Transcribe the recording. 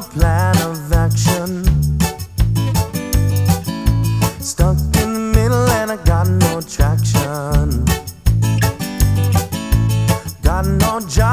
plan of action. Stuck in the middle and I got no traction. Got no job.